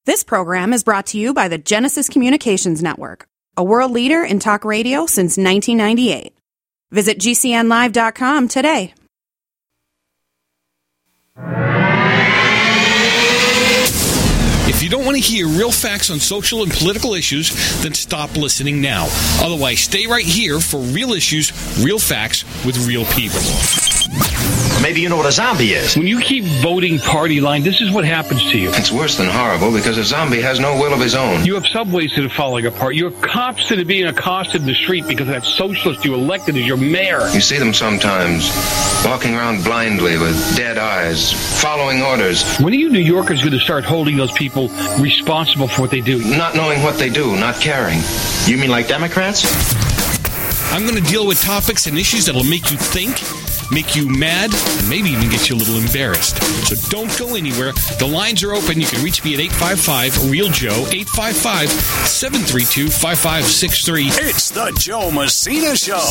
This program is brought to you by the Genesis Communications Network, a world leader in talk radio since 1998. Visit GCNlive.com today. If you don't want to hear real facts on social and political issues, then stop listening now. Otherwise, stay right here for real issues, real facts with real people. Maybe you know what a zombie is. When you keep voting party line, this is what happens to you. It's worse than horrible because a zombie has no will of his own. You have subways that are falling apart. You have cops that are being accosted in the street because that socialist you elected as your mayor. You see them sometimes walking around blindly with dead eyes, following orders. When are you New Yorkers going to start holding those people responsible for what they do? Not knowing what they do, not caring. You mean like Democrats? I'm going to deal with topics and issues that'll make you think, make you mad, and maybe even get you a little embarrassed. So don't go anywhere. The lines are open. You can reach me at 855-REAL-JOE, 855-732-5563. It's the Joe Messina Show.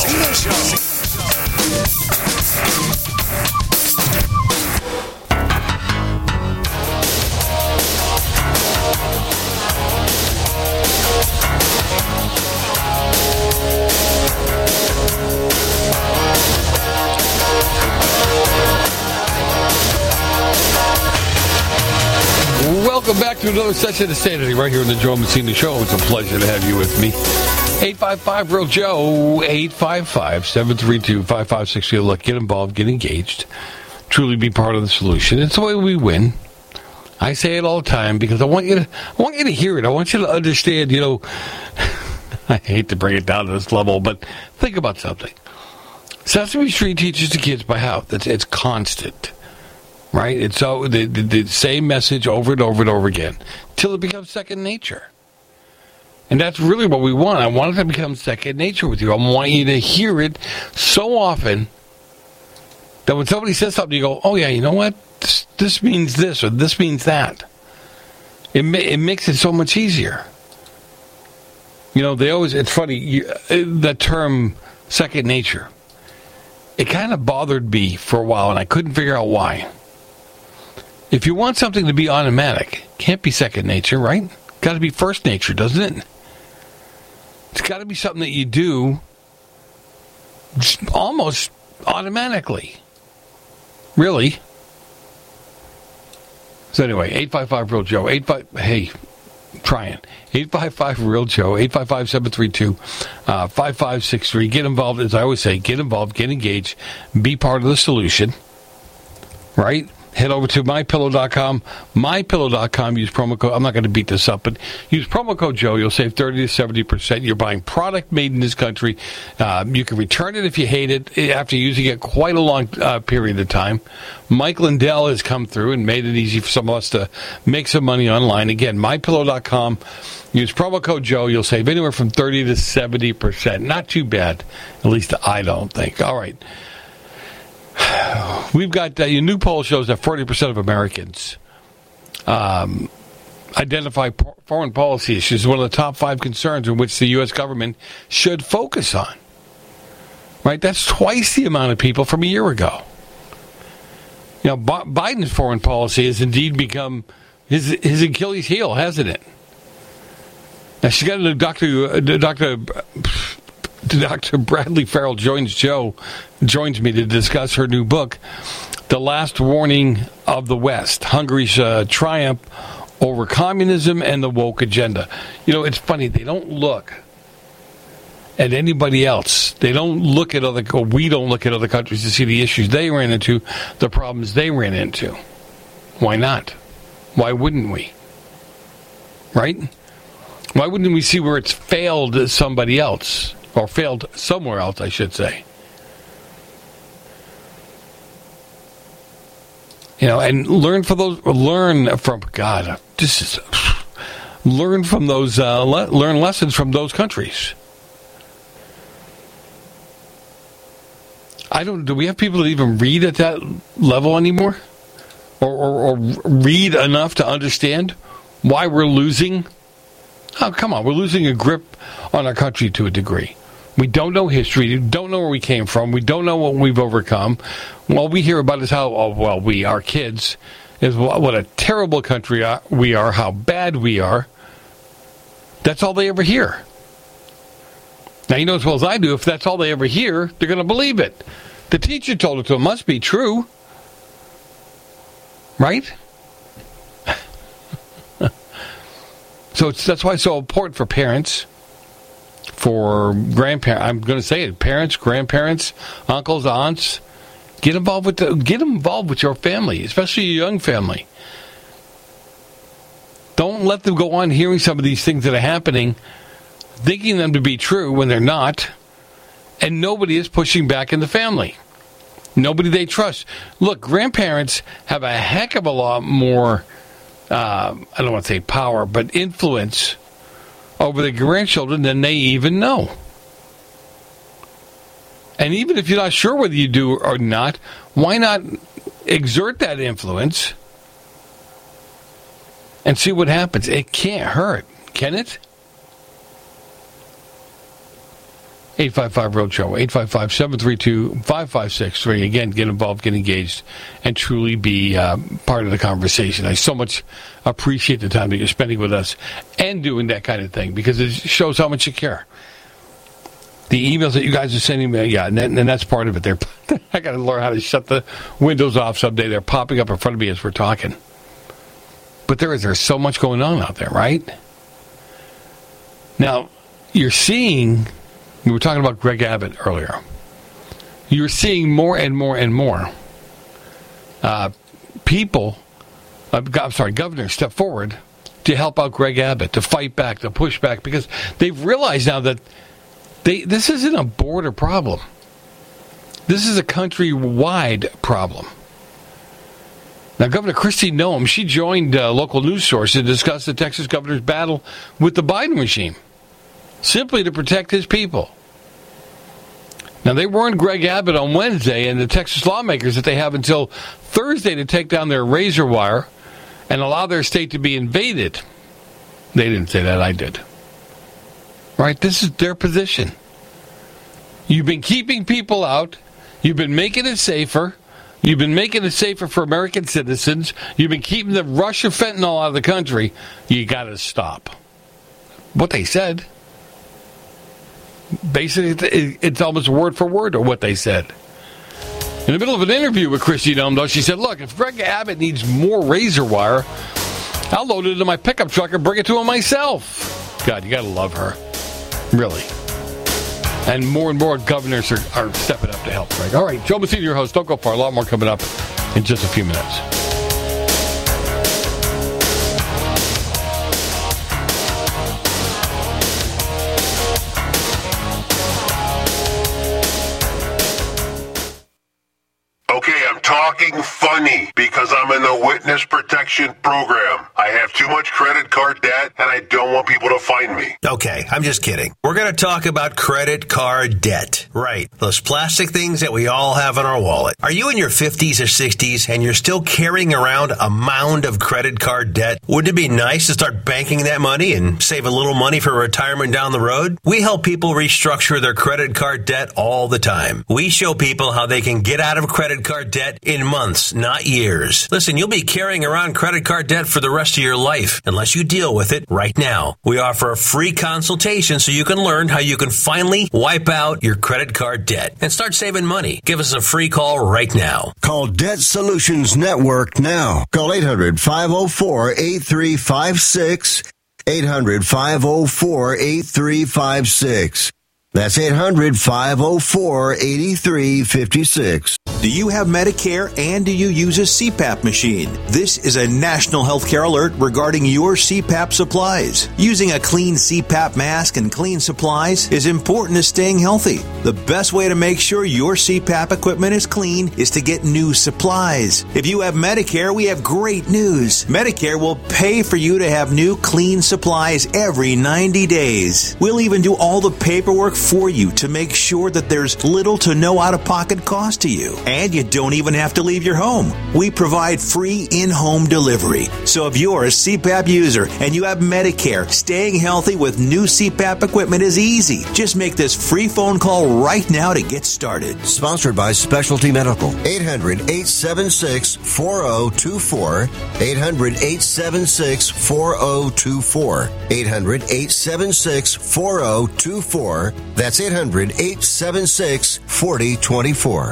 Welcome back to another session of Sanity right here on the Joe Messina Show. It's a pleasure to have you with me. 855-REAL-JOE, 855-732-5560. Look, get involved, get engaged, truly be part of the solution. It's the way we win. I say it all the time because I want you to hear it. I want you to understand, I hate to bring it down to this level, but think about something. Sesame Street teaches the kids by how? It's constant. Right? It's so the same message over and over and over again till it becomes second nature. And that's really what we want. I want it to become second nature with you. I want you to hear it so often that when somebody says something, you go, oh, yeah, you know what? This means this or this means that. It makes it so much easier. It's funny, the term second nature, it kind of bothered me for a while, and I couldn't figure out why. If you want something to be automatic, it can't be second nature, right? Got to be first nature, doesn't it? It's got to be something that you do almost automatically. Really? So anyway, 855-REAL-JOE, 855-REAL-JOE, 855-732-5563. Get involved, as I always say, get involved, get engaged, be part of the solution, right? Head over to MyPillow.com. MyPillow.com. Use promo code. I'm not going to beat this up, but use promo code Joe. You'll save 30 to 70%. You're buying product made in this country. You can return it if you hate it after using it quite a long period of time. Mike Lindell has come through and made it easy for some of us to make some money online. Again, MyPillow.com. Use promo code Joe. You'll save anywhere from 30 to 70%. Not too bad. At least I don't think. All right. We've got your new poll shows that 40% of Americans identify foreign policy issues as one of the top 5 concerns in which the U.S. government should focus on. Right? That's twice the amount of people from a year ago. Biden's foreign policy has indeed become his Achilles heel, hasn't it? Now, she's got Dr. Bradley Farrell joins me to discuss her new book, The Last Warning of the West, Hungary's Triumph Over Communism and the Woke Agenda. It's funny, they don't look at anybody else. We don't look at other countries to see the issues they ran into, the problems they ran into. Why not? Why wouldn't we? Right? Why wouldn't we see where it's failed somebody else? Or failed somewhere else, I should say. And learn from those learn lessons from those countries. Do we have people that even read at that level anymore? Or read enough to understand why we're losing? Oh, come on, we're losing a grip on our country to a degree. We don't know history. We don't know where we came from. We don't know what we've overcome. All we hear about is how, our kids is what a terrible country we are, how bad we are. That's all they ever hear. Now, you know as well as I do, if that's all they ever hear, they're going to believe it. The teacher told it to them. Must be true. Right? So that's why it's so important for parents, for grandparents. I'm going to say it. Parents, grandparents, uncles, aunts. Get involved with your family, especially your young family. Don't let them go on hearing some of these things that are happening, thinking them to be true when they're not, and nobody is pushing back in the family. Nobody they trust. Look, grandparents have a heck of a lot more, I don't want to say power, but influence over the grandchildren than they even know. And even if you're not sure whether you do or not, why not exert that influence and see what happens? It can't hurt, can it? 855-ROAD-SHOW, 855-732-5563. Again, get involved, get engaged, and truly be part of the conversation. I so much appreciate the time that you're spending with us and doing that kind of thing, because it shows how much you care. The emails that you guys are sending me, yeah, and that's part of it. I got to learn how to shut the windows off someday. They're popping up in front of me as we're talking. But there's so much going on out there, right? Now, you're seeing, we were talking about Greg Abbott earlier. You're seeing more and more and more governors step forward to help out Greg Abbott, to fight back, to push back, because they've realized now that this isn't a border problem. This is a country-wide problem. Now, Governor Kristi Noem, she joined local news sources to discuss the Texas governor's battle with the Biden regime, simply to protect his people. Now, they warned Greg Abbott on Wednesday and the Texas lawmakers that they have until Thursday to take down their razor wire and allow their state to be invaded. They didn't say that, I did. Right? This is their position. You've been keeping people out. You've been making it safer. You've been making it safer for American citizens. You've been keeping the rush of fentanyl out of the country. You got to stop. What they said. Basically, it's almost word for word of what they said. In the middle of an interview with Kristi Noem, though, she said, look, if Greg Abbott needs more razor wire, I'll load it into my pickup truck and bring it to him myself. God, you got to love her. Really. And more governors are stepping up to help, Greg. All right, Joe Messina, your host. Don't go far. A lot more coming up in just a few minutes. Okay, I'm talking funny because I'm in the witness protection program. I have too much credit card debt and I don't want people to find me. Okay, I'm just kidding. We're going to talk about credit card debt. Right. Those plastic things that we all have in our wallet. Are you in your 50s or 60s and you're still carrying around a mound of credit card debt? Wouldn't it be nice to start banking that money and save a little money for retirement down the road? We help people restructure their credit card debt all the time. We show people how they can get out of credit card debt in months, not years. Listen, you'll be carrying around credit card debt for the rest of your life unless you deal with it right now. We offer a free consultation so you can learn how you can finally wipe out your credit card debt and start saving money. Give us a free call right now. Call Debt Solutions Network now. Call 800-504-8356. 800-504-8356. That's 800-504-8356. Do you have Medicare and do you use a CPAP machine? This is a national healthcare alert regarding your CPAP supplies. Using a clean CPAP mask and clean supplies is important to staying healthy. The best way to make sure your CPAP equipment is clean is to get new supplies. If you have Medicare, we have great news. Medicare will pay for you to have new clean supplies every 90 days. We'll even do all the paperwork for you to make sure that there's little to no out-of-pocket cost to you. And you don't even have to leave your home. We provide free in-home delivery. So if you're a CPAP user and you have Medicare, staying healthy with new CPAP equipment is easy. Just make this free phone call right now to get started. Sponsored by Specialty Medical. 800-876-4024. 800-876-4024. 800-876-4024. That's 800-876-4024.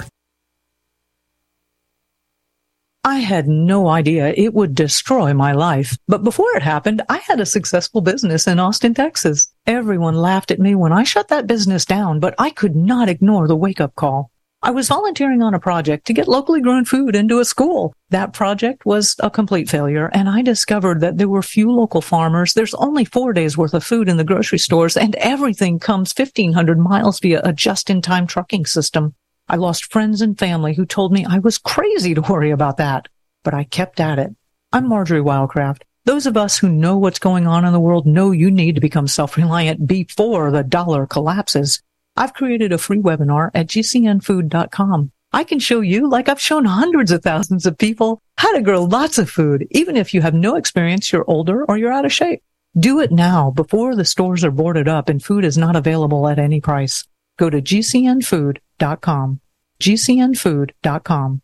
I had no idea it would destroy my life. But before it happened, I had a successful business in Austin, Texas. Everyone laughed at me when I shut that business down, but I could not ignore the wake-up call. I was volunteering on a project to get locally grown food into a school. That project was a complete failure, and I discovered that there were few local farmers. There's only 4 days worth of food in the grocery stores, and everything comes 1,500 miles via a just-in-time trucking system. I lost friends and family who told me I was crazy to worry about that, but I kept at it. I'm Marjorie Wildcraft. Those of us who know what's going on in the world know you need to become self-reliant before the dollar collapses. I've created a free webinar at gcnfood.com. I can show you, like I've shown hundreds of thousands of people, how to grow lots of food, even if you have no experience, you're older, or you're out of shape. Do it now before the stores are boarded up and food is not available at any price. Go to gcnfood.com. gcnfood.com.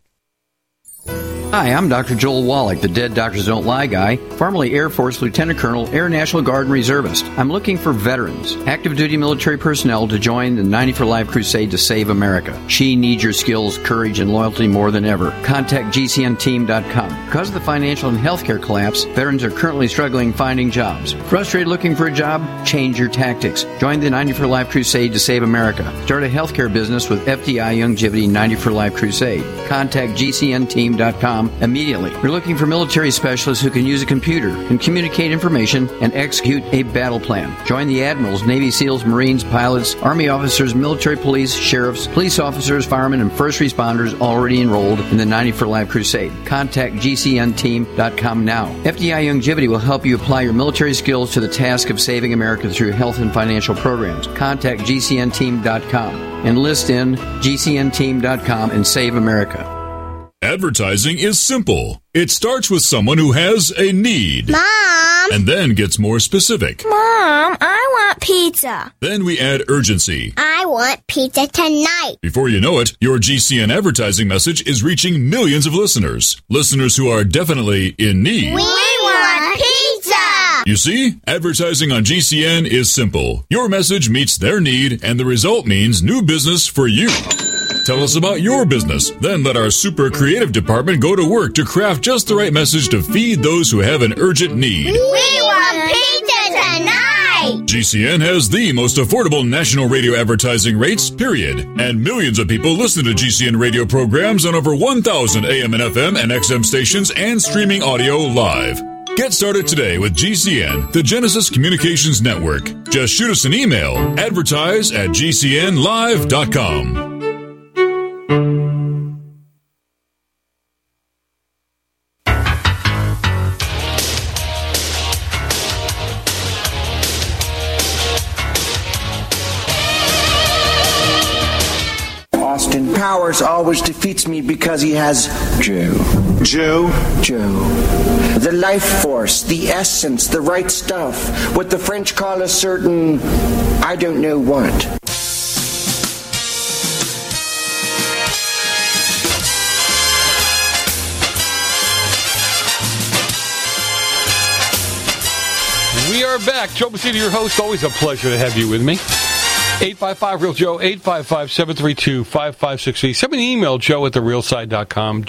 Hi, I'm Dr. Joel Wallach, the Dead Doctors Don't Lie guy, formerly Air Force Lieutenant Colonel, Air National Guard and Reservist. I'm looking for veterans, active duty military personnel to join the 90 for Life crusade to save America. She needs your skills, courage, and loyalty more than ever. Contact GCNteam.com. Because of the financial and healthcare collapse, veterans are currently struggling finding jobs. Frustrated looking for a job? Change your tactics. Join the 90 for Life crusade to save America. Start a healthcare business with FDI Youngevity 90 for Life crusade. Contact GCNteam.com immediately. We're looking for military specialists who can use a computer, can communicate information, and execute a battle plan. Join the admirals, Navy SEALs, Marines, pilots, Army officers, military police, sheriffs, police officers, firemen, and first responders already enrolled in the 90 for Life crusade. Contact GCNteam.com now. FDI Youngevity will help you apply your military skills to the task of saving America through health and financial programs. Contact GCNteam.com. Enlist in GCNteam.com and save America. Advertising is simple. It starts with someone who has a need. Mom! And then gets more specific. Mom, I want pizza. Then we add urgency. I want pizza tonight. Before you know it, your GCN advertising message is reaching millions of listeners. Listeners who are definitely in need. We want pizza! You see, advertising on GCN is simple. Your message meets their need, and the result means new business for you. Tell us about your business. Then let our super creative department go to work to craft just the right message to feed those who have an urgent need. We want pizza tonight! GCN has the most affordable national radio advertising rates, period. And millions of people listen to GCN radio programs on over 1,000 AM and FM and XM stations and streaming audio live. Get started today with GCN, the Genesis Communications Network. Just shoot us an email, advertise@gcnlive.com. Austin Powers always defeats me because he has Joe. Joe? Joe. The life force, the essence, the right stuff. What the French call a certain, I don't know what. We are back. Joe Messina, your host. Always a pleasure to have you with me. 855-REAL-JOE, 855-732-5563. Send me an email, joe@therealside.com,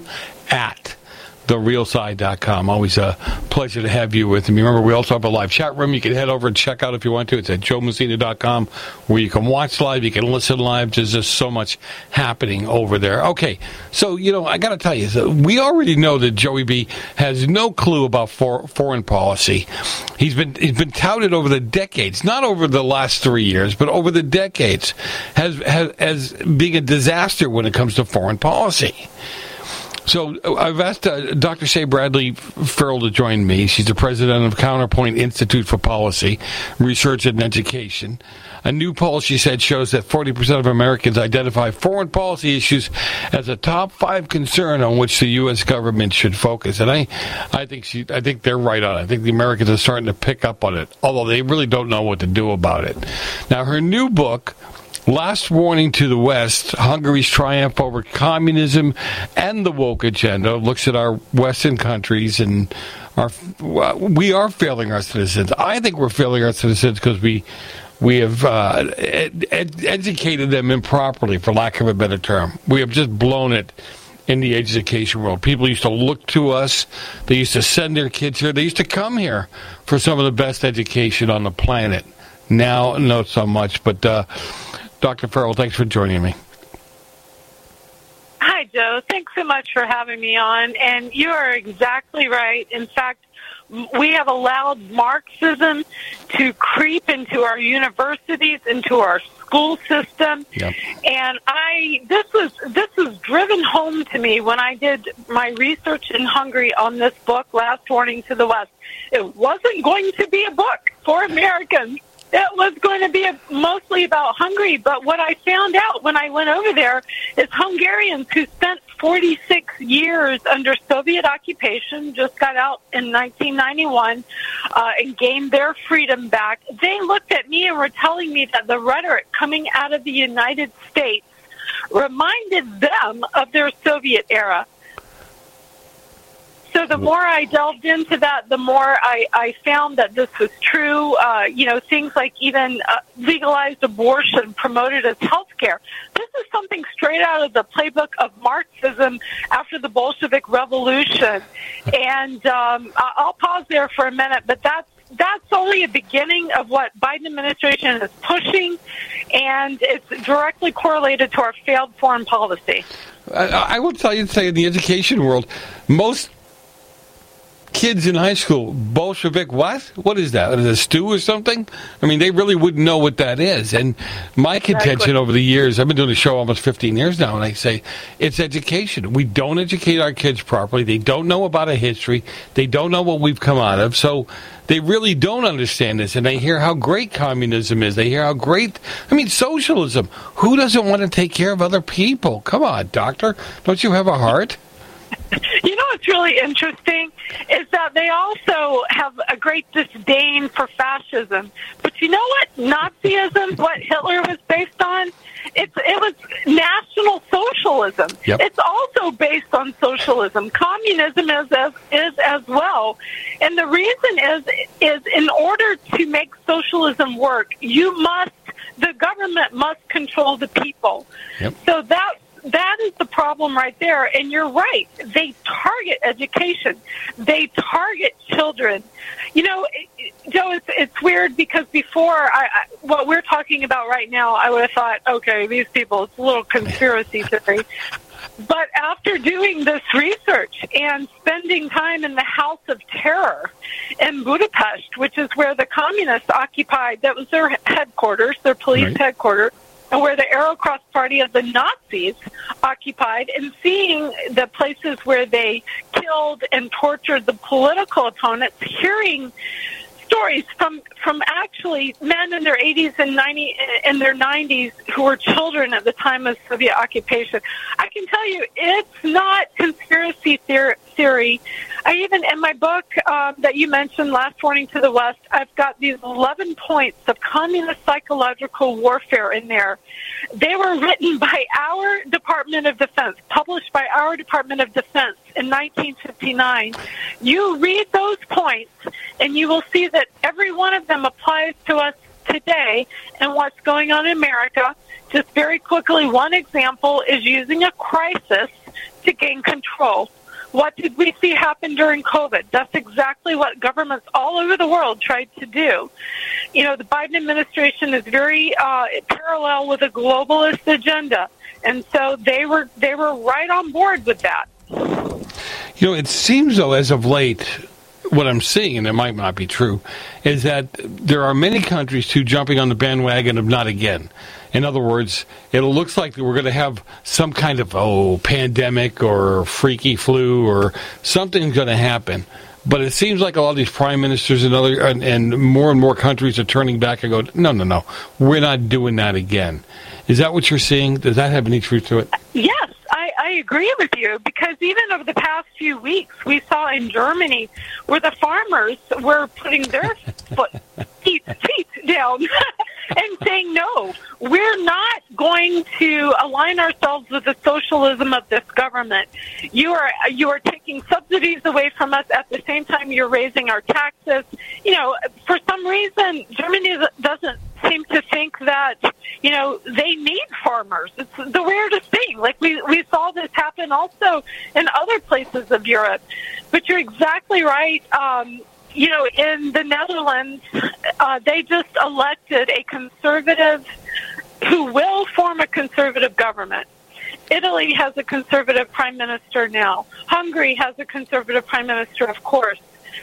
joe@therealside.com. Always a pleasure to have you with me. Remember, we also have a live chat room. You can head over and check out if you want to. It's at joemessina.com, where you can watch live, you can listen live. There's just so much happening over there. Okay, so, I got to tell you, we already know that Joey B has no clue about foreign policy. He's been touted over the decades, not over the last 3 years, but over the decades, as being a disaster when it comes to foreign policy. So I've asked Dr. Shea Bradley Farrell to join me. She's the president of Counterpoint Institute for Policy, Research and Education. A new poll, she said, shows that 40% of Americans identify foreign policy issues as a top 5 concern on which the U.S. government should focus. And I think they're right on it. I think the Americans are starting to pick up on it, although they really don't know what to do about it. Now, her new book, Last Warning to the West, Hungary's Triumph Over Communism and the Woke Agenda, looks at our Western countries and we are failing our citizens. I think we're failing our citizens because we have educated them improperly, for lack of a better term. We have just blown it in the education world. People used to look to us. They used to send their kids here. They used to come here for some of the best education on the planet. Now, not so much, but Dr. Farrell, thanks for joining me. Hi, Joe. Thanks so much for having me on. And you are exactly right. In fact, we have allowed Marxism to creep into our universities, into our school system. Yep. And this was driven home to me when I did my research in Hungary on this book, Last Warning to the West. It wasn't going to be a book for Americans. It was going to be mostly about Hungary, but what I found out when I went over there is Hungarians who spent 46 years under Soviet occupation, just got out in 1991, and gained their freedom back. They looked at me and were telling me that the rhetoric coming out of the United States reminded them of their Soviet era. So the more I delved into that, the more I found that this was true. Things like even legalized abortion promoted as health care. This is something straight out of the playbook of Marxism after the Bolshevik Revolution. And I'll pause there for a minute, but that's only a beginning of what Biden administration is pushing, and it's directly correlated to our failed foreign policy. I will tell you, in the education world, most kids in high school, Bolshevik, what? What is that? Is it a stew or something? I mean, they really wouldn't know what that is. And my contention over the years, I've been doing the show almost 15 years now, and I say it's education. We don't educate our kids properly. They don't know about a history. They don't know what we've come out of. So they really don't understand this. And they hear how great communism is. They hear how great, socialism. Who doesn't want to take care of other people? Come on, doctor. Don't you have a heart? You know what's really interesting is that they also have a great disdain for fascism. But you know what? Nazism, what Hitler was based on, it was National Socialism. Yep. It's also based on socialism. Communism is as well. And the reason is in order to make socialism work, the government must control the people. Yep. So that is the problem right there. And you're right. They target education. They target children. Joe, it's weird because before what we're talking about right now, I would have thought, okay, these people, it's a little conspiracy theory. But after doing this research and spending time in the House of Terror in Budapest, which is where the communists occupied, that was their headquarters, their police headquarters, and where the Arrow-Cross Party of the Nazis occupied, and seeing the places where they killed and tortured the political opponents, hearing stories from actually men in their 80s and their 90s who were children at the time of Soviet occupation. I can tell you, it's not conspiracy theory. I even, in my book that you mentioned, Last Warning to the West, I've got these 11 points of communist psychological warfare in there. They were written by our Department of Defense, published by our Department of Defense in 1959. You read those points, and you will see that every one of them applies to us today and what's going on in America. Just very quickly, one example is using a crisis to gain control. What did we see happen during COVID? That's exactly what governments all over the world tried to do. The Biden administration is very parallel with a globalist agenda, and so they were right on board with that. It seems, though, as of late, what I'm seeing, and it might not be true, is that there are many countries too jumping on the bandwagon of not again. In other words, it looks like we're going to have some kind of pandemic or freaky flu or something's going to happen. But it seems like a lot of these prime ministers and more countries are turning back and go, no, we're not doing that again. Is that what you're seeing? Does that have any truth to it? Yes, I agree with you, because even over the past few weeks, we saw in Germany where the farmers were putting their feet down and saying, no, we're not going to align ourselves with the socialism of this government. You are taking subsidies away from us. At the same time, you're raising our taxes. For some reason, Germany doesn't seem to think that, they need farmers. It's the weirdest thing. Like we saw this happen also in other places of Europe. But you're exactly right. In the Netherlands, they just elected a conservative who will form a conservative government. Italy has a conservative prime minister now. Hungary has a conservative prime minister, of course.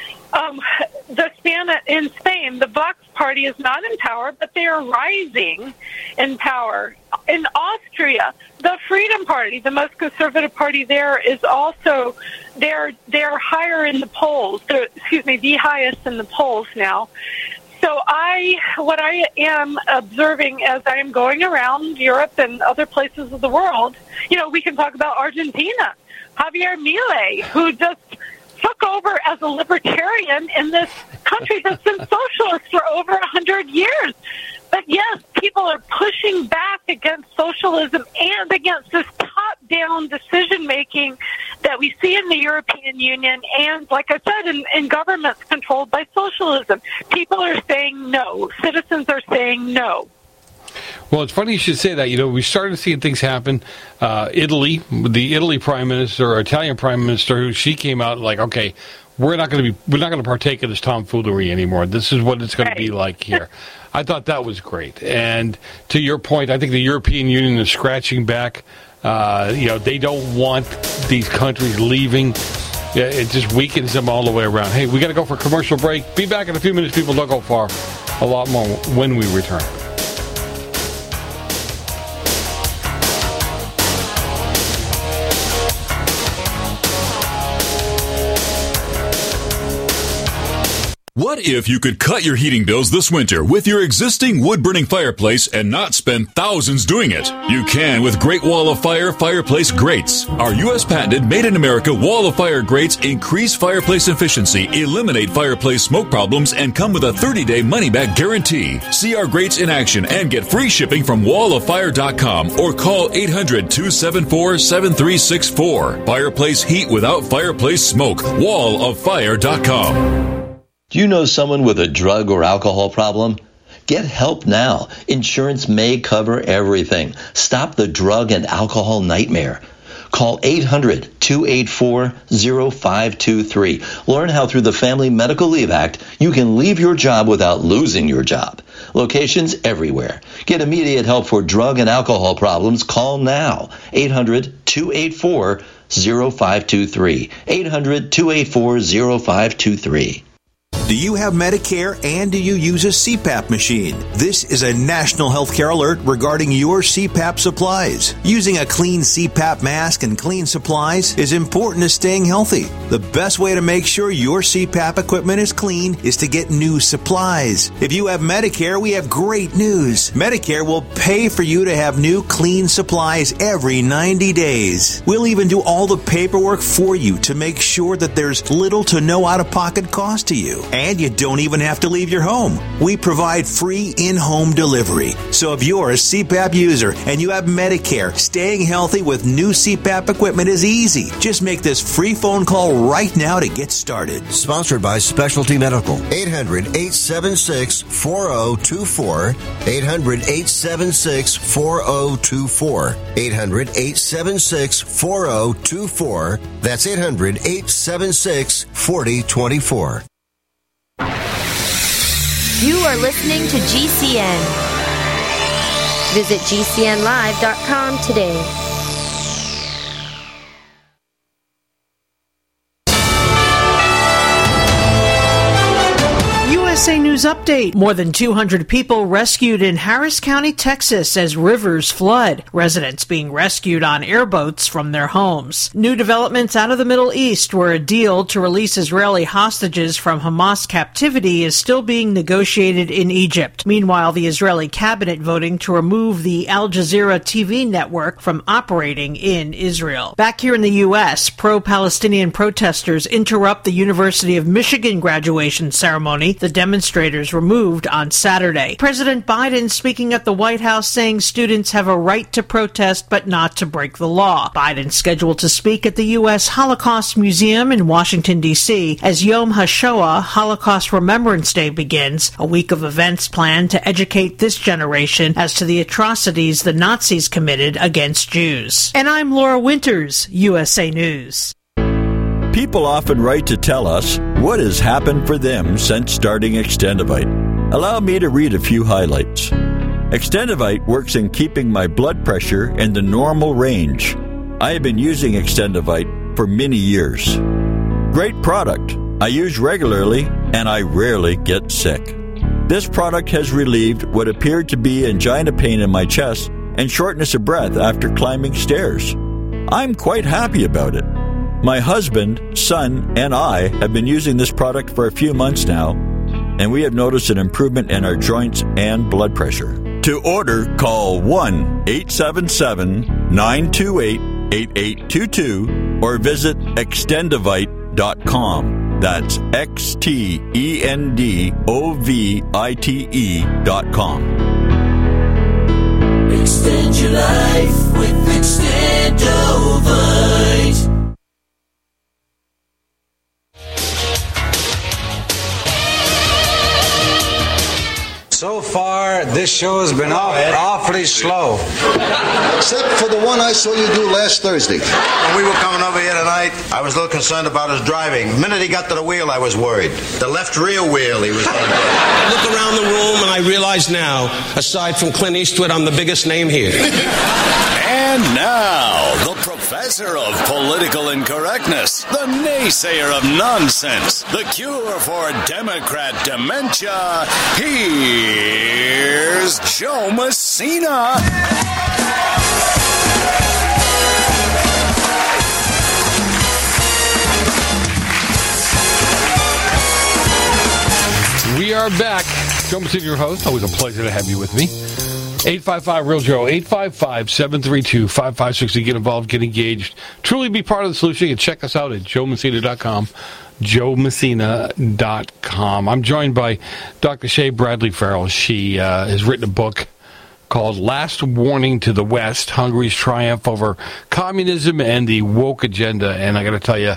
In Spain, the Vox party is not in power, but they are rising in power. In Austria, the Freedom Party, the most conservative party there, is also they're higher in the polls. The highest in the polls now. So what I am observing as I am going around Europe and other places of the world, we can talk about Argentina, Javier Milei, who just took over as a libertarian in this country that's been socialist for over 100 years. But yes, people are pushing back against socialism and against this top-down decision-making that we see in the European Union and, like I said, in governments controlled by socialism. People are saying no. Citizens are saying no. Well, it's funny you should say that. We started seeing things happen. Italy, the Italy prime minister or Italian prime minister, she came out like, okay, we're not going to partake of this tomfoolery anymore. This is what it's going to be like here. I thought that was great. And to your point, I think the European Union is scratching back. They don't want these countries leaving. It just weakens them all the way around. Hey, we got to go for a commercial break. Be back in a few minutes. People, don't go far. A lot more when we return. What if you could cut your heating bills this winter with your existing wood-burning fireplace and not spend thousands doing it? You can with Great Wall of Fire fireplace grates. Our U.S. patented made-in-America Wall of Fire grates increase fireplace efficiency, eliminate fireplace smoke problems, and come with a 30-day money-back guarantee. See our grates in action and get free shipping from walloffire.com or call 800-274-7364. Fireplace heat without fireplace smoke. walloffire.com. Do you know someone with a drug or alcohol problem? Get help now. Insurance may cover everything. Stop the drug and alcohol nightmare. Call 800-284-0523. Learn how through the Family Medical Leave Act, you can leave your job without losing your job. Locations everywhere. Get immediate help for drug and alcohol problems. Call now. 800-284-0523. 800-284-0523. Do you have Medicare and do you use a CPAP machine? This is a national healthcare alert regarding your CPAP supplies. Using a clean CPAP mask and clean supplies is important to staying healthy. The best way to make sure your CPAP equipment is clean is to get new supplies. If you have Medicare, we have great news. Medicare will pay for you to have new clean supplies every 90 days. We'll even do all the paperwork for you to make sure that there's little to no out-of-pocket cost to you. And you don't even have to leave your home. We provide free in-home delivery. So if you're a CPAP user and you have Medicare, staying healthy with new CPAP equipment is easy. Just make this free phone call right now to get started. Sponsored by Specialty Medical. 800-876-4024. 800-876-4024. 800-876-4024. That's 800-876-4024. You are listening to GCN. Visit GCNlive.com today. USA News news update. More than 200 people rescued in Harris County, Texas as rivers flood. Residents being rescued on airboats from their homes. New developments out of the Middle East, where a deal to release Israeli hostages from Hamas captivity is still being negotiated in Egypt. Meanwhile, the Israeli cabinet voting to remove the Al Jazeera TV network from operating in Israel. Back here in the U.S., pro-Palestinian protesters interrupt the University of Michigan graduation ceremony. The demonstrators were moved on Saturday. President Biden speaking at the White House saying students have a right to protest but not to break the law. Biden scheduled to speak at the U.S. Holocaust Museum in Washington, D.C. as Yom HaShoah, Holocaust Remembrance Day, begins, a week of events planned to educate this generation as to the atrocities the Nazis committed against Jews. And I'm Laura Winters, USA News. People often write to tell us what has happened for them since starting Extendivite. Allow me to read a few highlights. Extendivite works in keeping my blood pressure in the normal range. I have been using Extendivite for many years. Great product. I use regularly and I rarely get sick. This product has relieved what appeared to be angina pain in my chest and shortness of breath after climbing stairs. I'm quite happy about it. My husband, son, and I have been using this product for a few months now, and we have noticed an improvement in our joints and blood pressure. To order, call 1-877-928-8822 or visit Extendivite.com. That's Extendovite.com. Extend your life with Extendovite. So far, this show has been awfully slow. Except for the one I saw you do last Thursday. When we were coming over here tonight, I was a little concerned about his driving. The minute he got to the wheel, I was worried. The left rear wheel, he was going to get. I look around the room and I realize now, aside from Clint Eastwood, I'm the biggest name here. And now, the professor of political incorrectness, the naysayer of nonsense, the cure for Democrat dementia, here's Joe Messina. We are back. Joe Messina, your host. Always a pleasure to have you with me. 855-REAL-JOE, 855-732-5560. Get involved, get engaged. Truly be part of the solution. You can check us out at joemessina.com, joemessina.com. I'm joined by Dr. Shea Bradley Farrell. She has written a book called Last Warning to the West, Hungary's Triumph Over Communism and the Woke Agenda. And I got to tell you,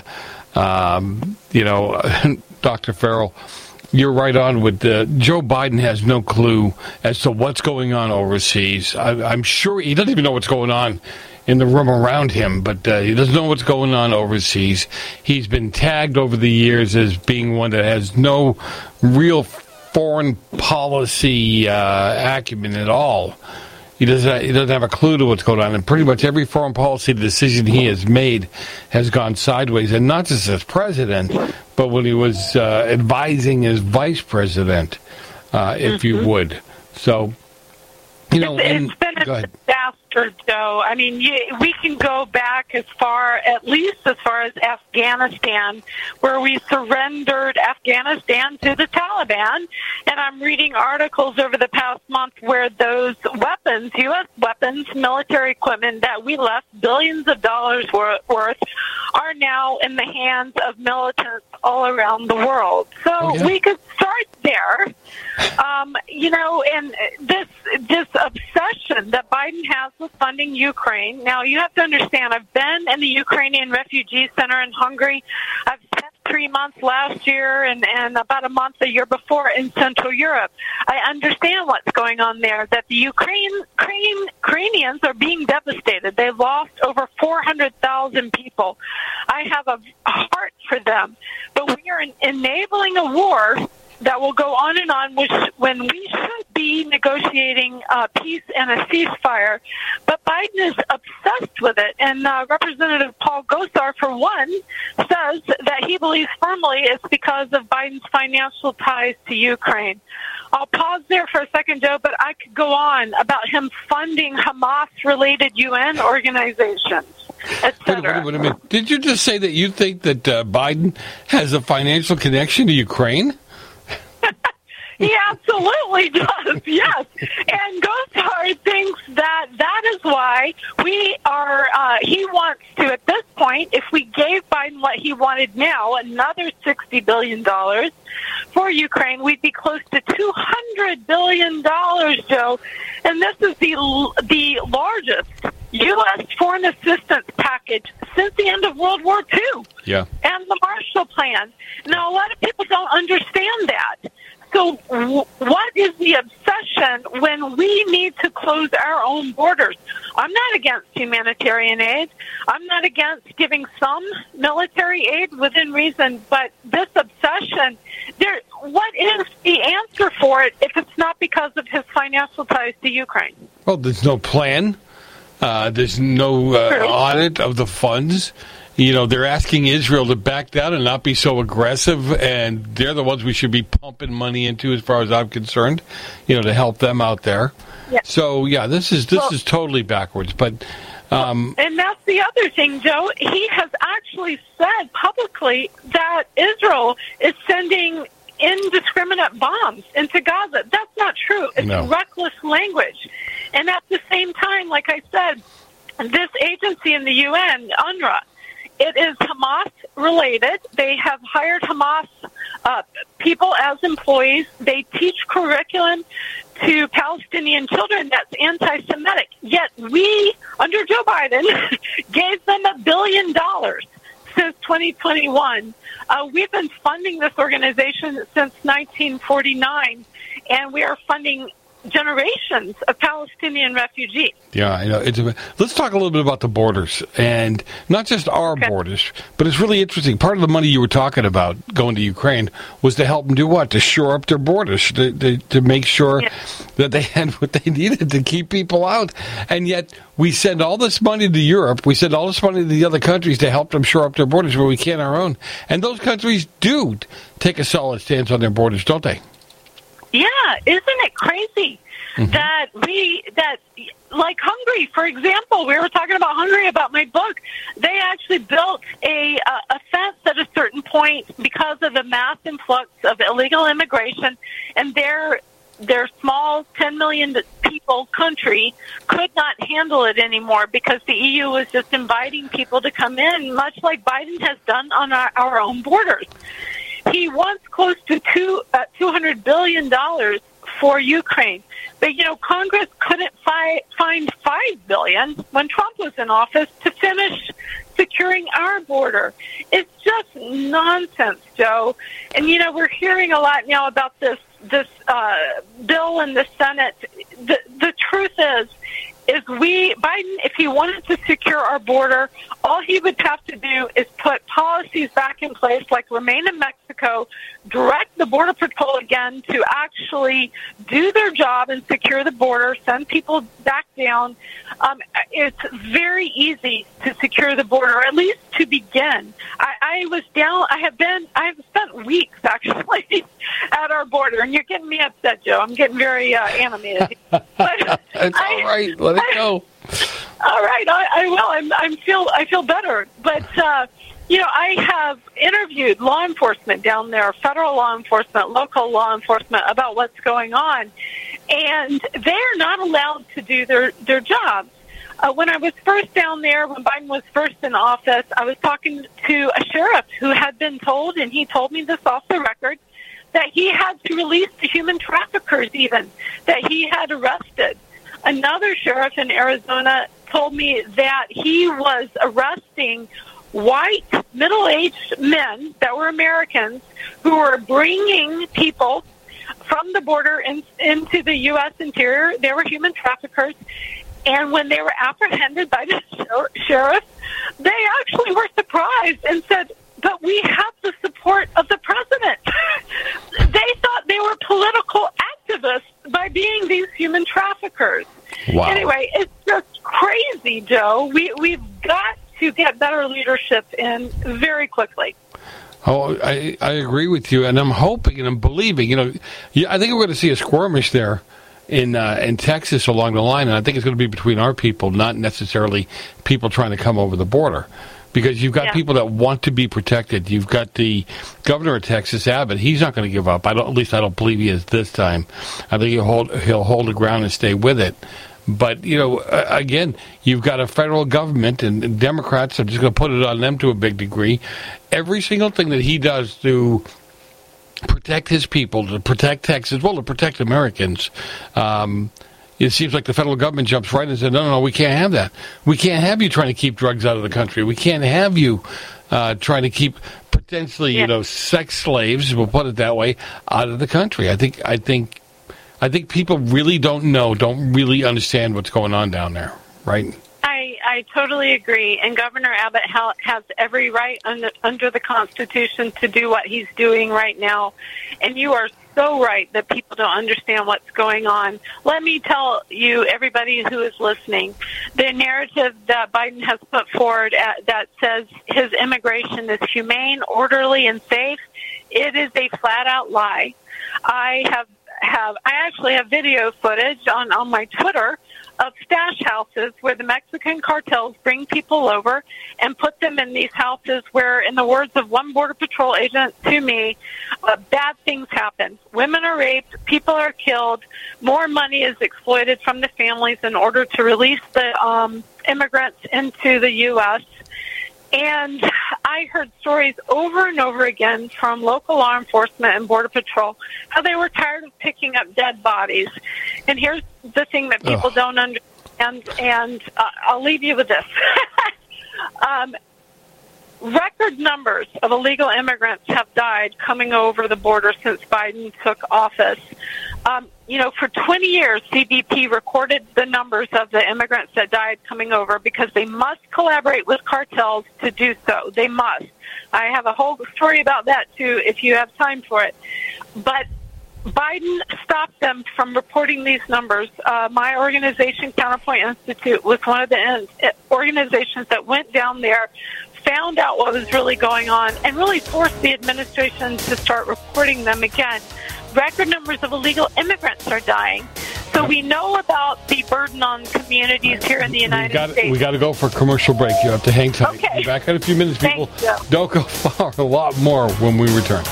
Dr. Farrell, you're right on with Joe Biden has no clue as to what's going on overseas. I'm sure he doesn't even know what's going on in the room around him, but he doesn't know what's going on overseas. He's been tagged over the years as being one that has no real foreign policy acumen at all. He doesn't have a clue to what's going on, and pretty much every foreign policy decision he has made has gone sideways, and not just as president, but when he was advising as vice president, if you would. So, it's been a disaster, Joe. I mean, we can go back at least as far as Afghanistan, where we surrendered Afghanistan to the Taliban. And I'm reading articles over the past month where those weapons, U.S. weapons, military equipment that we left billions of dollars worth, are now in the hands of militants all around the world. So we could start there. And this obsession that Biden has with funding Ukraine. Now, you have to understand, I've been in the Ukrainian Refugee Center in Hungary. I've spent 3 months last year and about a month the year before in Central Europe. I understand what's going on there, that the Ukrainians are being devastated. They've lost over 400,000 people. I have a heart for them. But we are enabling a war that will go on and on, when we should be be negotiating peace and a ceasefire, but Biden is obsessed with it. And Representative Paul Gosar, for one, says that he believes firmly it's because of Biden's financial ties to Ukraine. I'll pause there for a second, Joe, but I could go on about him funding Hamas-related UN organizations, etc. Wait a minute. Did you just say that you think that Biden has a financial connection to Ukraine? He absolutely does, yes. And Gosar thinks that is why we are, he wants to, at this point, if we gave Biden what he wanted now, another $60 billion for Ukraine, we'd be close to $200 billion, Joe. And this is the largest U.S. foreign assistance package since the end of World War II. Yeah. And the Marshall Plan. Now, a lot of people don't understand that. So what is the obsession when we need to close our own borders? I'm not against humanitarian aid. I'm not against giving some military aid within reason, but this obsession, what is the answer for it if it's not because of his financial ties to Ukraine? Well, there's no plan. There's no audit of the funds. You know, they're asking Israel to back down and not be so aggressive, and they're the ones we should be pumping money into, as far as I'm concerned, you know, to help them out there. Yeah. So, yeah, this is totally backwards. But and that's the other thing, Joe. He has actually said publicly that Israel is sending indiscriminate bombs into Gaza. That's not true. It's reckless language. And at the same time, like I said, this agency in the UN, UNRWA, it is Hamas-related. They have hired Hamas people as employees. They teach curriculum to Palestinian children that's anti-Semitic. Yet we, under Joe Biden, gave them $1 billion since 2021. We've been funding this organization since 1949, and we are funding generations of Palestinian refugees. Yeah, I know. Let's talk a little bit about the borders, and not just our borders, but it's really interesting. Part of the money you were talking about going to Ukraine was to help them do what? To shore up their borders, to make sure that they had what they needed to keep people out. And yet we send all this money to Europe, we send all this money to the other countries to help them shore up their borders where we can't our own. And those countries do take a solid stance on their borders, don't they? Yeah, isn't it crazy that like Hungary, for example, we were talking about Hungary about my book. They actually built a fence at a certain point because of the mass influx of illegal immigration, and their small 10 million people country could not handle it anymore because the EU was just inviting people to come in, much like Biden has done on our own borders. He wants close to $200 billion for Ukraine. But, you know, Congress couldn't find $5 billion when Trump was in office to finish securing our border. It's just nonsense, Joe. And, you know, we're hearing a lot now about this bill in the Senate. The truth is Biden, if he wanted to secure our border, all he would have to do is put policies back in place like remain in Mexico, direct the Border Patrol again to actually do their job and secure the border, send people back down. It's very easy to secure the border, at least to begin. I have spent weeks actually at our border, and you're getting me upset, Joe. I'm getting very animated. But it's all right. Let it go. All right, I will. I feel better. But you know, I have interviewed law enforcement down there, federal law enforcement, local law enforcement, about what's going on, and they're not allowed to do their jobs. When I was first down there, when Biden was first in office, I was talking to a sheriff who had been told, and he told me this off the record, that he had to release the human traffickers even, that he had arrested. Another sheriff in Arizona told me that he was arresting white, middle-aged men that were Americans who were bringing people from the border into the U.S. interior. They were human traffickers. And when they were apprehended by the sheriff, they actually were surprised and said, but we have the support of the president. They thought they were political activists by being these human traffickers. Wow. Anyway, it's just crazy, Joe. We've got to get better leadership in very quickly. Oh, I agree with you, and I'm hoping and I'm believing. I think we're going to see a skirmish there in Texas along the line, and I think it's going to be between our people, not necessarily people trying to come over the border. Because you've got people that want to be protected. You've got the governor of Texas, Abbott. He's not going to give up. At least I don't believe he is this time. I think he'll hold the ground and stay with it. But, again, you've got a federal government, and Democrats are just going to put it on them to a big degree. Every single thing that he does to protect his people, to protect Texas, to protect Americans, it seems like the federal government jumps right in and says, no, we can't have that. We can't have you trying to keep drugs out of the country. We can't have you trying to keep potentially, sex slaves, we'll put it that way, out of the country. I think people really don't really understand what's going on down there, right? I totally agree. And Governor Abbott has every right under the Constitution to do what he's doing right now. And you are so right that people don't understand what's going on. Let me tell you, everybody who is listening, the narrative that Biden has put forward that says his immigration is humane, orderly, and safe, it is a flat-out lie. I actually have video footage on my Twitter of stash houses where the Mexican cartels bring people over and put them in these houses where, in the words of one Border Patrol agent to me, bad things happen. Women are raped, people are killed, more money is exploited from the families in order to release the immigrants into the U.S., and I heard stories over and over again from local law enforcement and Border Patrol how they were tired of picking up dead bodies. And here's the thing that people don't understand, and I'll leave you with this. Record numbers of illegal immigrants have died coming over the border since Biden took office. For 20 years, CBP recorded the numbers of the immigrants that died coming over because they must collaborate with cartels to do so. They must. I have a whole story about that, too, if you have time for it. But Biden stopped them from reporting these numbers. My organization, Counterpoint Institute, was one of the organizations that went down there, found out what was really going on, and really forced the administration to start reporting them again. Record numbers of illegal immigrants are dying. So we know about the burden on communities here in the United States. We got to go for a commercial break. You have to hang tight. Okay. Be back in a few minutes, people. Thanks, don't go far. A lot more when we return.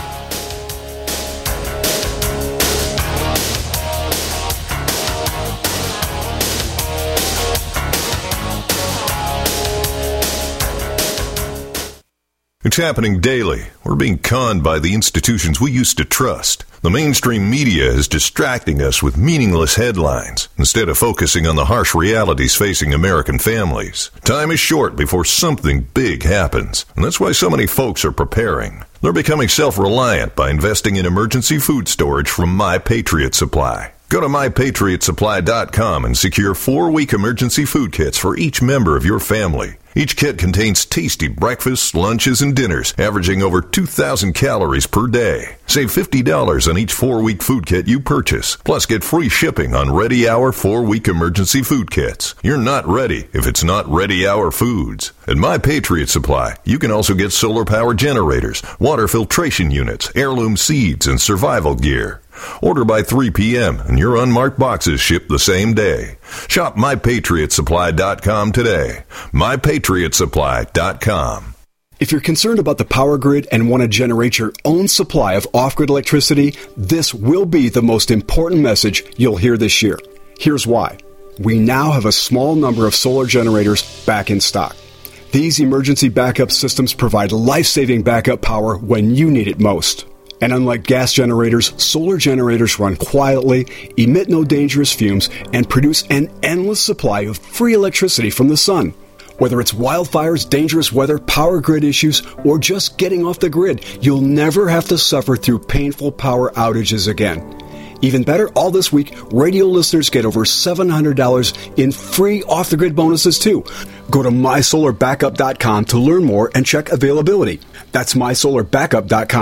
It's happening daily. We're being conned by the institutions we used to trust. The mainstream media is distracting us with meaningless headlines instead of focusing on the harsh realities facing American families. Time is short before something big happens, and that's why so many folks are preparing. They're becoming self-reliant by investing in emergency food storage from My Patriot Supply. Go to MyPatriotSupply.com and secure 4-week emergency food kits for each member of your family. Each kit contains tasty breakfasts, lunches, and dinners, averaging over 2,000 calories per day. Save $50 on each 4-week food kit you purchase. Plus, get free shipping on Ready Hour 4-week emergency food kits. You're not ready if it's not Ready Hour foods. At My Patriot Supply, you can also get solar power generators, water filtration units, heirloom seeds, and survival gear. Order by 3 p.m. and your unmarked boxes ship the same day. Shop MyPatriotSupply.com today. MyPatriotSupply.com. If you're concerned about the power grid and want to generate your own supply of off-grid electricity, this will be the most important message you'll hear this year. Here's why. We now have a small number of solar generators back in stock. These emergency backup systems provide life-saving backup power when you need it most. And unlike gas generators, solar generators run quietly, emit no dangerous fumes, and produce an endless supply of free electricity from the sun. Whether it's wildfires, dangerous weather, power grid issues, or just getting off the grid, you'll never have to suffer through painful power outages again. Even better, all this week, radio listeners get over $700 in free off-the-grid bonuses, too. Go to MySolarBackup.com to learn more and check availability. That's MySolarBackup.com.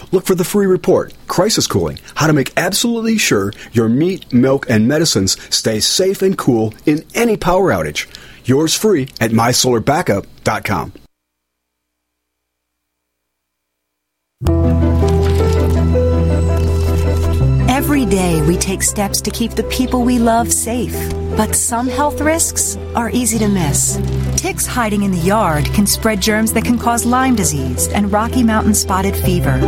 Look for the free report, Crisis Cooling, how to make absolutely sure your meat, milk, and medicines stay safe and cool in any power outage. Yours free at mysolarbackup.com. Every day we take steps to keep the people we love safe, but some health risks are easy to miss. Ticks hiding in the yard can spread germs that can cause Lyme disease and Rocky Mountain spotted fever.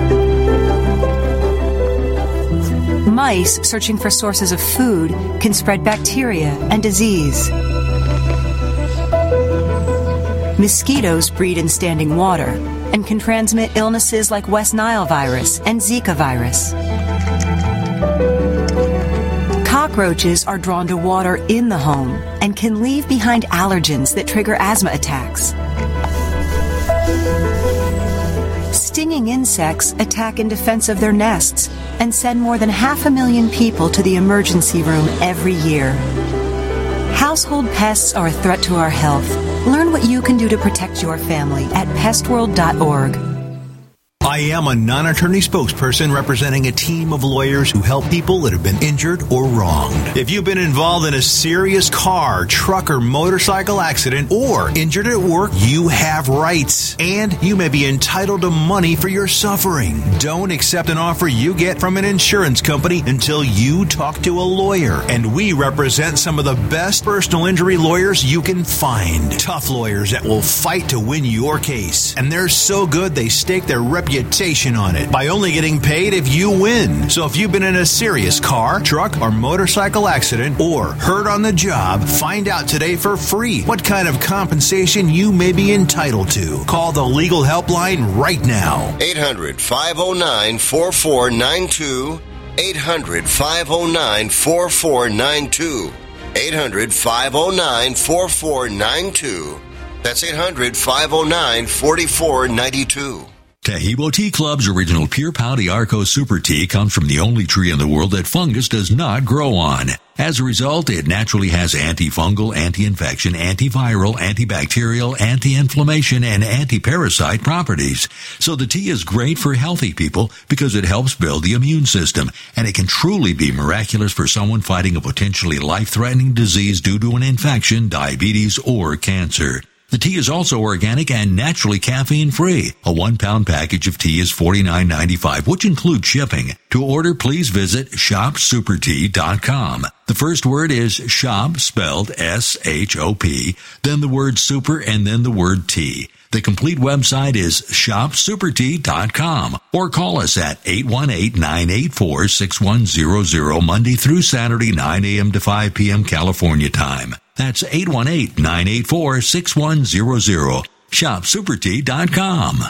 Mice searching for sources of food can spread bacteria and disease. Mosquitoes breed in standing water and can transmit illnesses like West Nile virus and Zika virus. Cockroaches are drawn to water in the home and can leave behind allergens that trigger asthma attacks. Stinging insects attack in defense of their nests and send more than 500,000 people to the emergency room every year. Household pests are a threat to our health. Learn what you can do to protect your family at pestworld.org. I am a non-attorney spokesperson representing a team of lawyers who help people that have been injured or wronged. If you've been involved in a serious car, truck, or motorcycle accident or injured at work, you have rights, and you may be entitled to money for your suffering. Don't accept an offer you get from an insurance company until you talk to a lawyer, and we represent some of the best personal injury lawyers you can find. Tough lawyers that will fight to win your case, and they're so good they stake their reputation on it by only getting paid if you win. So if you've been in a serious car, truck, or motorcycle accident or hurt on the job, find out today for free what kind of compensation you may be entitled to. Call the legal helpline right now. 800-509-4492. 800-509-4492. 800-509-4492. That's 800-509-4492. Tahibo Tea Club's original Pure Pau d'Arco Super Tea comes from the only tree in the world that fungus does not grow on. As a result, it naturally has antifungal, anti-infection, antiviral, antibacterial, anti-inflammation, and anti-parasite properties. So the tea is great for healthy people because it helps build the immune system, and it can truly be miraculous for someone fighting a potentially life-threatening disease due to an infection, diabetes, or cancer. The tea is also organic and naturally caffeine-free. A 1-pound package of tea is $49.95, which includes shipping. To order, please visit shopsupertea.com. The first word is shop, spelled S-H-O-P, then the word super, and then the word tea. The complete website is shopsupertea.com, or call us at 818-984-6100 Monday through Saturday, 9 a.m. to 5 p.m. California time. That's 818-984-6100. ShopSuperTea.com.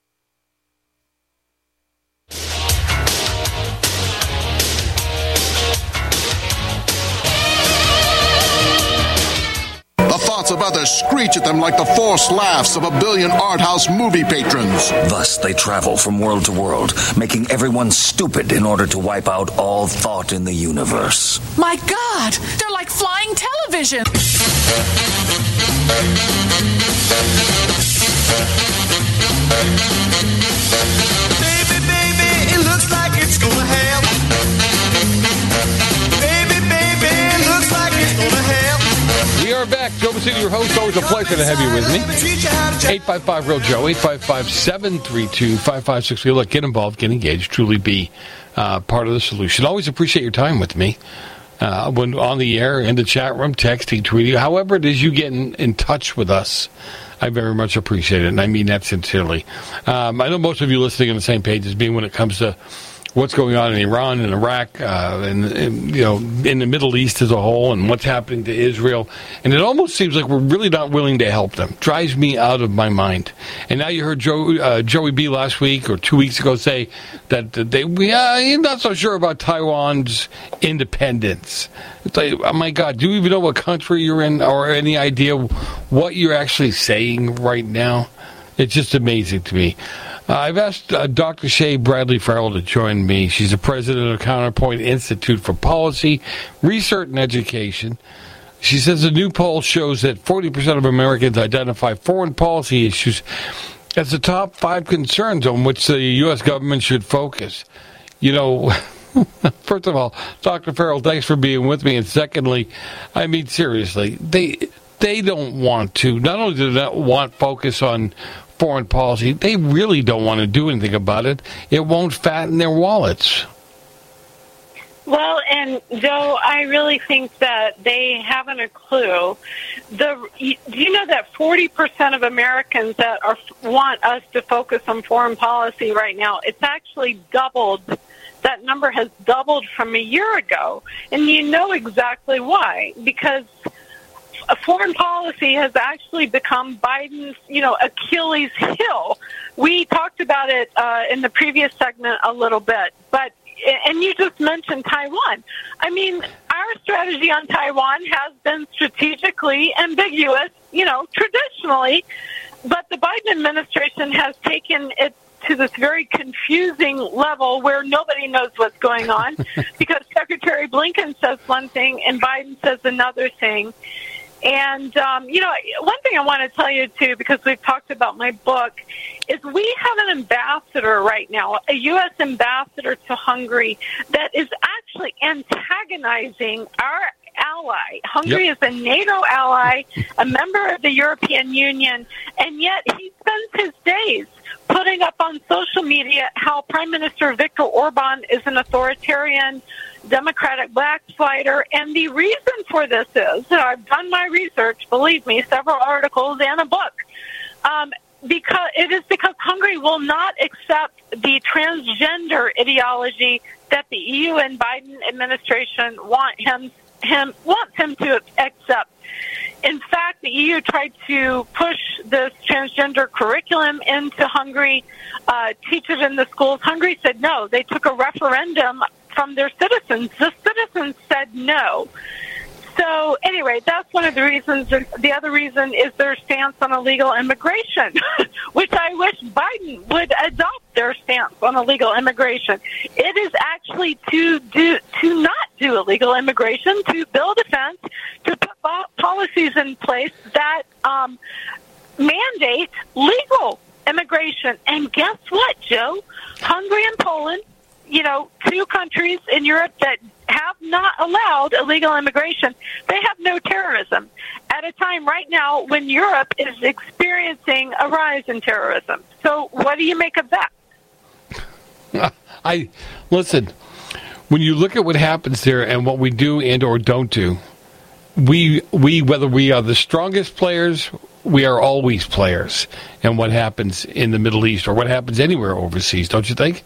Thoughts of others screech at them like the forced laughs of a billion art house movie patrons. Thus they travel from world to world, making everyone stupid in order to wipe out all thought in the universe. My God, they're like flying television. Baby, baby, it looks like it's gonna happen. Baby, baby, it looks like it's gonna happen. We are back. Joe Basile, your host. Always a pleasure to have you with me. 855-REAL-JOE, 855-732-5563. Look, get involved, get engaged, truly be part of the solution. Always appreciate your time with me. When on the air, in the chat room, texting, tweeting, however it is you get in touch with us, I very much appreciate it, and I mean that sincerely. I know most of you listening on the same page as me when it comes to what's going on in Iran and Iraq, and you know, in the Middle East as a whole, and what's happening to Israel. And it almost seems like we're really not willing to help them. Drives me out of my mind. And now you heard Joey B last week or 2 weeks ago say that he's not so sure about Taiwan's independence. It's like, oh my God, do you even know what country you're in or any idea what you're actually saying right now? It's just amazing to me. I've asked Dr. Shay Bradley Farrell to join me. She's the president of Counterpoint Institute for Policy, Research, and Education. She says a new poll shows that 40% of Americans identify foreign policy issues as the top 5 concerns on which the U.S. government should focus. You know, first of all, Dr. Farrell, thanks for being with me. And secondly, I mean, seriously, they don't want to. Not only do they not want focus on foreign policy, they really don't want to do anything about it. It won't fatten their wallets. Well, and Joe, I really think that they haven't a clue. Do you know that 40% of Americans that want us to focus on foreign policy right now, it's actually doubled. That number has doubled from a year ago. And you know exactly why. Because foreign policy has actually become Biden's, Achilles heel. We talked about it in the previous segment a little bit, and you just mentioned Taiwan. I mean, our strategy on Taiwan has been strategically ambiguous, traditionally, but the Biden administration has taken it to this very confusing level where nobody knows what's going on because Secretary Blinken says one thing and Biden says another thing. And, one thing I want to tell you, too, because we've talked about my book, is we have an ambassador right now, a U.S. ambassador to Hungary, that is actually antagonizing our ally. Hungary is a NATO ally, a member of the European Union, and yet he spends his days putting up on social media how Prime Minister Viktor Orban is an authoritarian Democratic backslider. And the reason for this is, I've done my research, believe me, several articles and a book, because Hungary will not accept the transgender ideology that the EU and Biden administration wants him to accept. In fact, the EU tried to push this transgender curriculum into Hungary, teach it in the schools. Hungary said no. They took a referendum from their citizens. The citizens said no. So anyway, that's one of the reasons. The other reason is their stance on illegal immigration, which I wish Biden would adopt their stance on illegal immigration. It is actually to not do illegal immigration, to build a fence, to put policies in place that mandate legal immigration. And guess what, Joe? Hungary and Poland, 2 countries in Europe that have not allowed illegal immigration, they have no terrorism at a time right now when Europe is experiencing a rise in terrorism. So what do you make of that? Listen, when you look at what happens there and what we do and or don't do, we whether we are the strongest players, we are always players in what happens in the Middle East or what happens anywhere overseas, don't you think?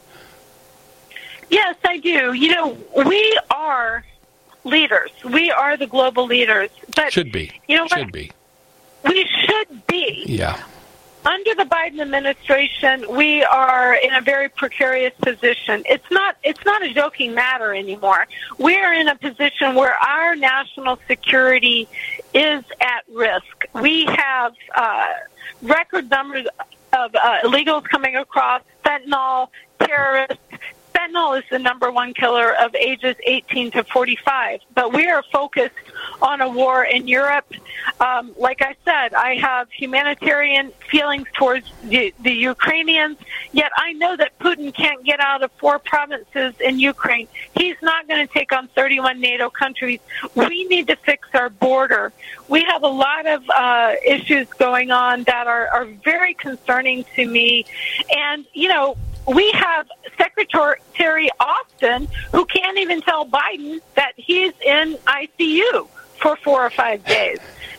Yes, I do. We are leaders. We are the global leaders. But should be. You know what? Should be. We should be. Yeah. Under the Biden administration, we are in a very precarious position. It's not a joking matter anymore. We are in a position where our national security is at risk. We have record numbers of illegals coming across, fentanyl, terrorists. Fentanyl is the number 1 killer of ages 18 to 45, but we are focused on a war in Europe. Like I said, I have humanitarian feelings towards the Ukrainians, yet I know that Putin can't get out of 4 provinces in Ukraine. He's not going to take on 31 NATO countries. We need to fix our border. We have a lot of issues going on that are very concerning to me, and, we have Secretary Austin, who can't even tell Biden that he's in ICU for 4 or 5 days.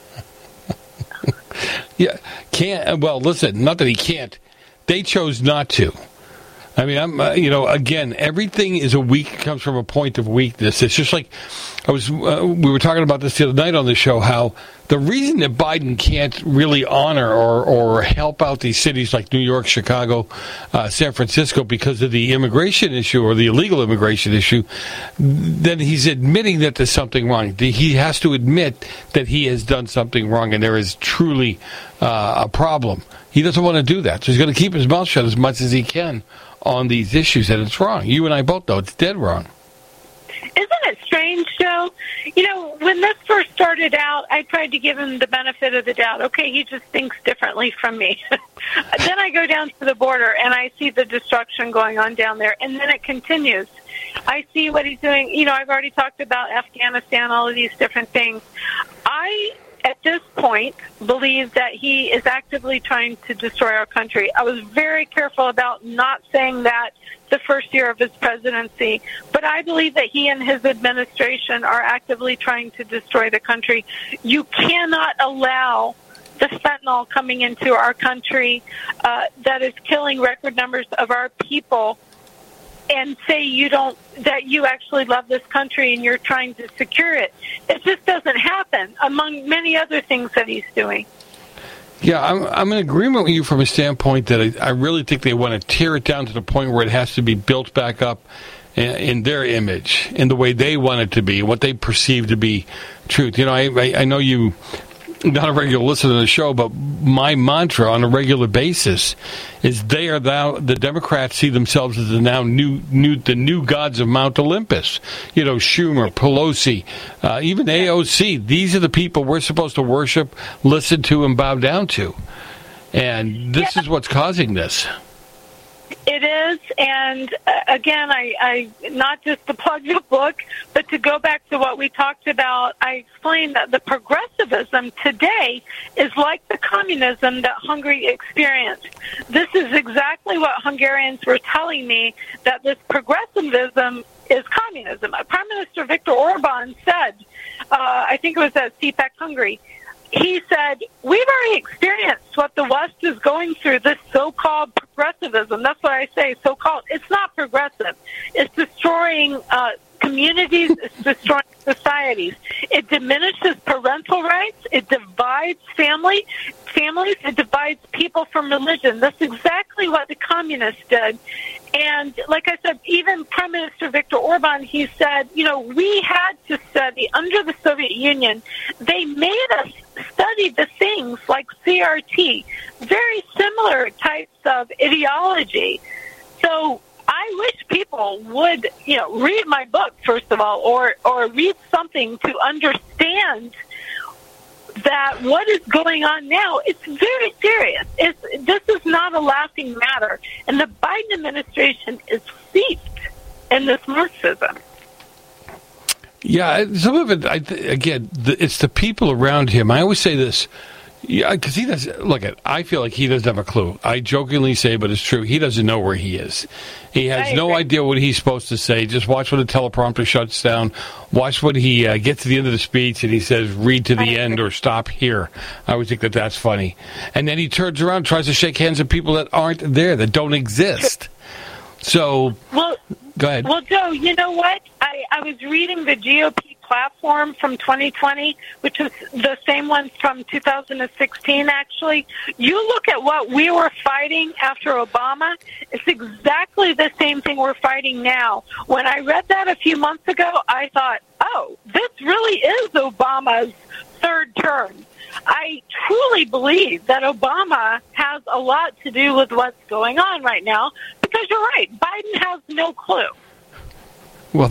Yeah, can't. Well, listen, not that he can't. They chose not to. I mean, again, everything comes from a point of weakness. It's just like we were talking about this the other night on the show, how the reason that Biden can't really honor or help out these cities like New York, Chicago, San Francisco because of the immigration issue or the illegal immigration issue, then he's admitting that there's something wrong. He has to admit that he has done something wrong and there is truly a problem. He doesn't want to do that, so he's going to keep his mouth shut as much as he can on these issues, and it's wrong. You and I both know it's dead wrong. Isn't it strange, Joe? When this first started out, I tried to give him the benefit of the doubt. Okay, he just thinks differently from me. Then I go down to the border, and I see the destruction going on down there, and then it continues. I see what he's doing. I've already talked about Afghanistan, all of these different things. I, at this point, believe that he is actively trying to destroy our country. I was very careful about not saying that the first year of his presidency, but I believe that he and his administration are actively trying to destroy the country. You cannot allow the fentanyl coming into our country that is killing record numbers of our people and say that you actually love this country and you're trying to secure it. It just doesn't happen, among many other things that he's doing. Yeah, I'm in agreement with you from a standpoint that I really think they want to tear it down to the point where it has to be built back up in their image, in the way they want it to be, what they perceive to be truth. I know you not a regular listener to the show, but my mantra on a regular basis is the Democrats see themselves as the new gods of Mount Olympus. Schumer, Pelosi, even AOC. These are the people we're supposed to worship, listen to, and bow down to. And this is what's causing this. It is, and again, I not just to plug the book, but to go back to what we talked about, I explained that the progressivism today is like the communism that Hungary experienced. This is exactly what Hungarians were telling me, that this progressivism is communism. Prime Minister Viktor Orban said, I think it was at CPAC Hungary, he said, we've already experienced what the West is going through, this so-called progressivism. That's what I say, so-called. It's not progressive. It's destroying communities. It's destroying societies. It diminishes parental rights. It divides families. It divides people from religion. That's exactly what the communists did. And like I said, even Prime Minister Viktor Orban, he said, we had to study under the Soviet Union. They made us study the things like CRT, very similar types of ideology. So I wish people would, read my book, first of all, or read something to understand that what is going on now, it's very serious. This is not a laughing matter. And the Biden administration is steeped in this Marxism. Yeah, some of it, it's the people around him. I always say this, because he does. I feel like he doesn't have a clue. I jokingly say, but it's true. He doesn't know where he is. He has no idea what he's supposed to say. Just watch when the teleprompter shuts down. Watch when he gets to the end of the speech and he says, "Read to the end" or "Stop here." I always think that's funny. And then he turns around, tries to shake hands with people that aren't there, that don't exist. So, go ahead. Well, Joe, you know what? I was reading the GOP platform from 2020, which was the same one from 2016, actually. You look at what we were fighting after Obama, it's exactly the same thing we're fighting now. When I read that a few months ago, I thought, oh, this really is Obama's third term. I truly believe that Obama has a lot to do with what's going on right now, because you're right, Biden has no clue. Well,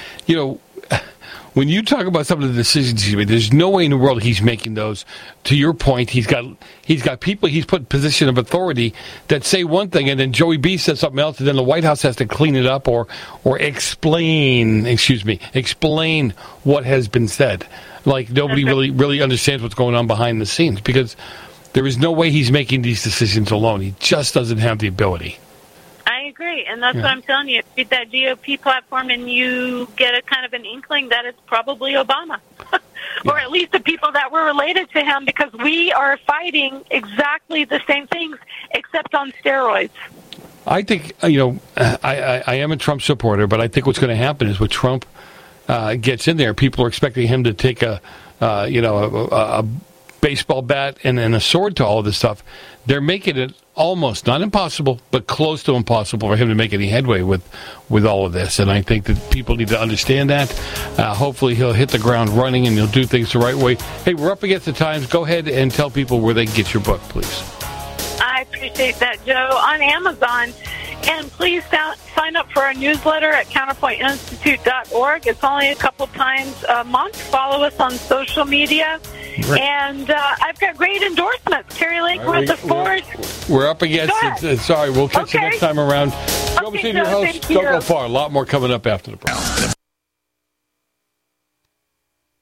when you talk about some of the decisions he's made, there's no way in the world he's making those. To your point, he's got people he's put in position of authority that say one thing, and then Joey B says something else, and then the White House has to clean it up or explain what has been said. Like nobody really understands what's going on behind the scenes, because there is no way he's making these decisions alone. He just doesn't have the ability. I agree, and that's what I'm telling you. Read that GOP platform, and you get a kind of an inkling that it's probably Obama, or at least the people that were related to him, because we are fighting exactly the same things, except on steroids. I think, I am a Trump supporter, but I think what's going to happen is when Trump gets in there, people are expecting him to take a baseball bat and a sword to all of this stuff. They're making it almost, not impossible, but close to impossible for him to make any headway with all of this. And I think that people need to understand that. Hopefully he'll hit the ground running and he'll do things the right way. Hey, we're up against the times. Go ahead and tell people where they can get your book, please. I appreciate that, Joe. On Amazon, And please sign up for our newsletter at counterpointinstitute.org. It's only a couple times a month. Follow us on social media. Right. And I've got great endorsements. Terry Lake, we're at the Ford. We're up against it. Sorry, we'll catch you next time around. Go see your host. Don't go far. A lot more coming up after the break.